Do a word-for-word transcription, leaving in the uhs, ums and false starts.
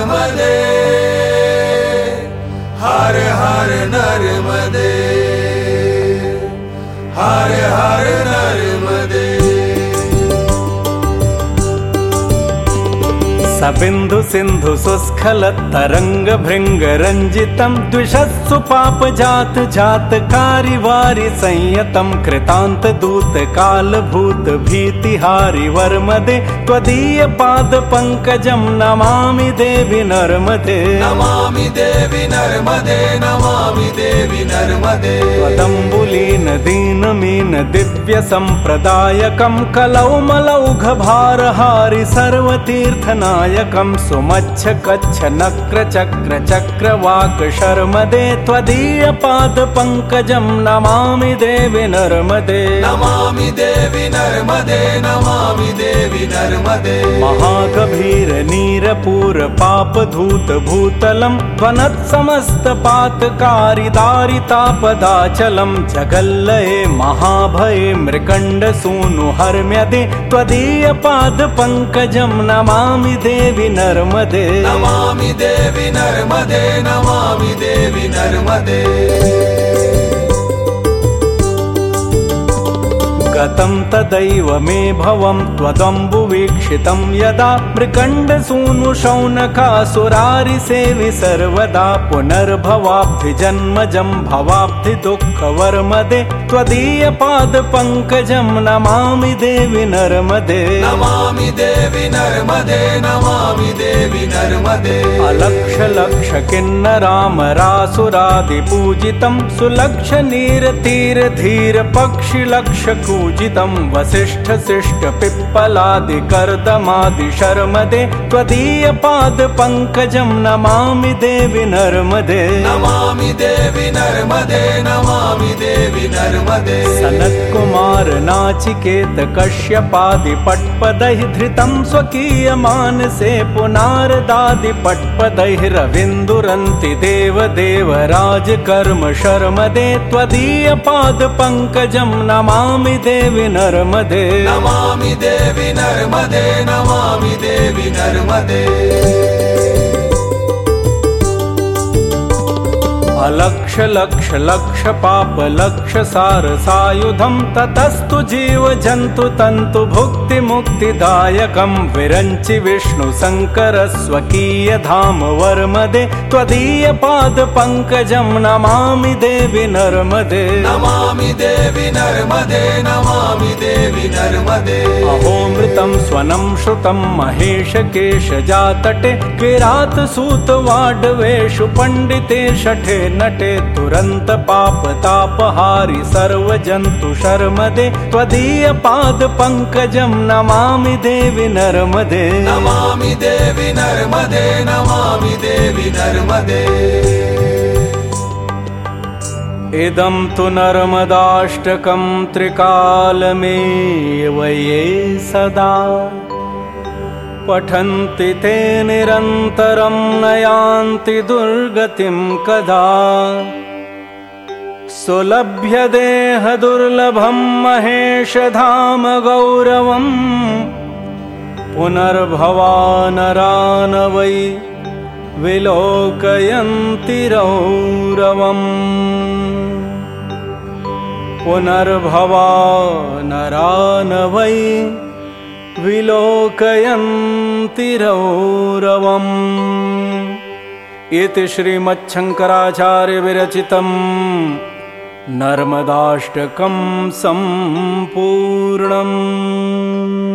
नर्मदे, हर हर नर्मदे, हर हर नर्मदे। सबिंदु सिंधु सुस्खलत तरंग भृंग रंजितम द्विषत्सु पाप जात जात कारी वारि संयतम कृतांत दूत काल भूत भीतिहारि वर्मदे त्वदीय पाद पंकजम नमामि देवी नर्मदे, नमामि देवी नर्मदे, नमामि देवी नर्मदे। त्वदम्बुलीन दीनमीन दिव्य संप्रदायकम कलौमलौघ भारहारि सर्वतीर्थनाय यकं सुमच्छ कच्छ नक्र चक्र चक्रवाक शर्मदे त्वदीय पाद पंकजम नमामि देवी नर्मदे, नमामि देवी नर्मदे, नमामि देवी नर्मदे। महागभीर नीरपूर पाप धूत भूतलम ध्वनत् समस्त पातकारी दारितापदाचलम जगल्लये महाभये मृकंड सूनु हर्म्यदे त्वदीय पाद पंकजम नमामि देवी नर्मदे, नमामि देवी नर्मदे, नमामि देवी नर्मदे। गतं तदैव मे भवं त्वदम्बुवीक्षितं यदा मृकण्ड सूनु शौनकासुरारि सेवि सर्वदा पुनर्भवाब्धि जन्मजं भवाब्धि दुःखवर्मदे त्वदीय पाद पंकजं नमामि देवी नर्मदे, नमामि देवी नर्मदे, नमामि देवी नर्मदे। अलक्ष लक्ष किन्नरामरासुरादि पूजितं सुलक्ष नीर तीर धीर पक्षि लक्ष पूजितं वसिष्ठ शिष्ट पिप्पलादि कर्दमादि शर्मदे त्वदीय पाद पंकजं नमामि देवी नर्मदे, नमामि देवी नर्मदे, नमामि देवी नर्मदे। सनत्कुमार नाचिकेत कश्यपादि पट्पदैः धृतं स्वकीय मानसे पुनारदादि पट्पदैः रविन्दुरन्ति देव देव राज कर्म शर्मदे त्वदीय पाद पंकजं नमामि देवी नर्मदे, नमामि देवी नर्मदे, नमामि देवी नर्मदे। अलक्ष लक्ष लक्ष पाप लक्ष सार सायुधं ततस्तु जीव जन्तु तन्तु भुक्ति मुक्तिदायकं विरंचि विष्णु शंकर स्वकीय धाम वर्मदे त्वदीय पाद पंकजं नमामि देवी नर्मदे, नमामि देवी नर्मदे, नमामि देवी नर्मदे। अहोमृतं स्वनं श्रुतं महेश केश जातटे किरात सूत वाडवेषु पंडिते शठे नटे तुरंत पाप तापहारि सर्व जंतु शर्मदे त्वदीय पाद पंकजं नमामि देवी नर्मदे, नमामि देवी नर्मदे, नमामि देवी नर्मदे। इदं तु नर्मदाष्टकं त्रिकालमेव ये सदा पठन्ति ते निरन्तरं नयान्ति दुर्गतिं कदा सुलभ्य देह दुर्लभं महेश धाम गौरवं पुनर्भवा नरा न वै विलोकयन्ति रौरवम् पुनर्भवा नरा न वै विलोकयन्ति रौरवम्। इति श्रीमच्छंकराचार्य विरचितं नर्मदाष्टकं सम्पूर्णम्।